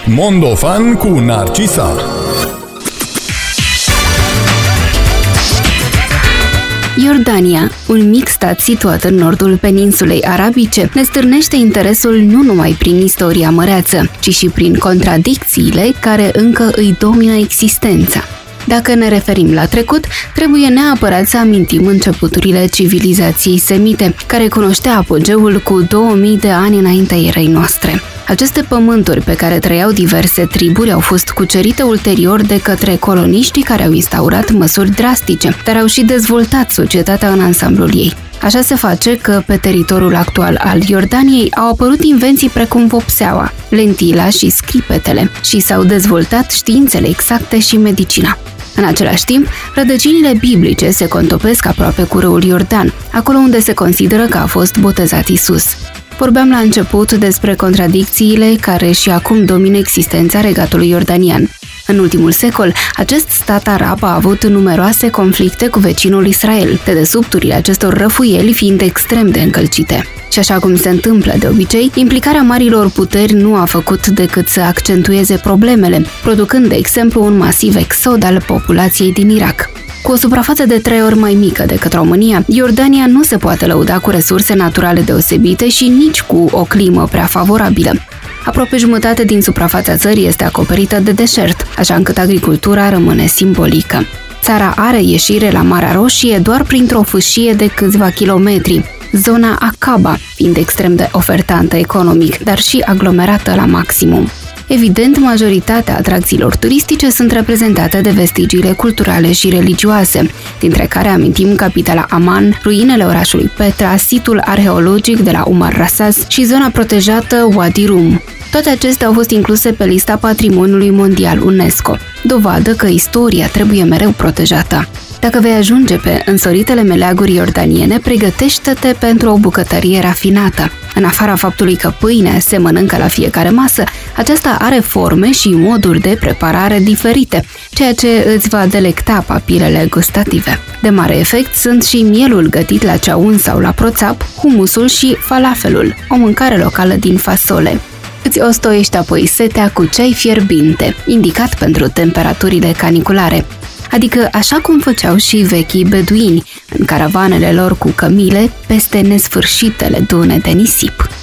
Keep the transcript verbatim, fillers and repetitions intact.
Mondofan cu Narcisa. Iordania, un mic stat situat în nordul peninsulei arabice, ne stârnește interesul nu numai prin istoria măreață, ci și prin contradicțiile care încă îi domină existența. Dacă ne referim la trecut, trebuie neapărat să amintim începuturile civilizației semite, care cunoștea apogeul cu două mii de ani înaintea erei noastre. Aceste pământuri pe care trăiau diverse triburi au fost cucerite ulterior de către coloniștii care au instaurat măsuri drastice, dar au și dezvoltat societatea în ansamblul ei. Așa se face că pe teritoriul actual al Iordaniei au apărut invenții precum vopseaua, lentila și scripetele și s-au dezvoltat științele exacte și medicina. În același timp, rădăcinile biblice se contopesc aproape cu râul Iordan, acolo unde se consideră că a fost botezat Isus. Vorbeam la început despre contradicțiile care și acum domină existența regatului iordanian. În ultimul secol, acest stat arab a avut numeroase conflicte cu vecinul Israel, dedesubturile acestor răfuieli fiind extrem de încălcite. Și așa cum se întâmplă de obicei, implicarea marilor puteri nu a făcut decât să accentueze problemele, producând, de exemplu, un masiv exod al populației din Irak. Cu o suprafață de trei ori mai mică decât România, Iordania nu se poate lăuda cu resurse naturale deosebite și nici cu o climă prea favorabilă. Aproape jumătate din suprafața țării este acoperită de deșert, așa încât agricultura rămâne simbolică. Țara are ieșire la Marea Roșie doar printr-o fâșie de câțiva kilometri, zona Aqaba fiind extrem de ofertantă economic, dar și aglomerată la maximum. Evident, majoritatea atracțiilor turistice sunt reprezentate de vestigiile culturale și religioase, dintre care amintim capitala Amman, ruinele orașului Petra, situl arheologic de la Umar Rasas și zona protejată Wadi Rum. Toate acestea au fost incluse pe lista Patrimoniului Mondial UNESCO, dovadă că istoria trebuie mereu protejată. Dacă vei ajunge pe însoritele meleaguri iordaniene, pregătește-te pentru o bucătărie rafinată. În afara faptului că pâinea se mănâncă la fiecare masă, aceasta are forme și moduri de preparare diferite, ceea ce îți va delecta papilele gustative. De mare efect sunt și mielul gătit la ceaun sau la proțap, humusul și falafelul, o mâncare locală din fasole. Îți ostoiești apoi setea cu ceai fierbinte, indicat pentru temperaturile caniculare. Adică așa cum făceau și vechii beduini, în caravanele lor cu cămile, peste nesfârșitele dune de nisip.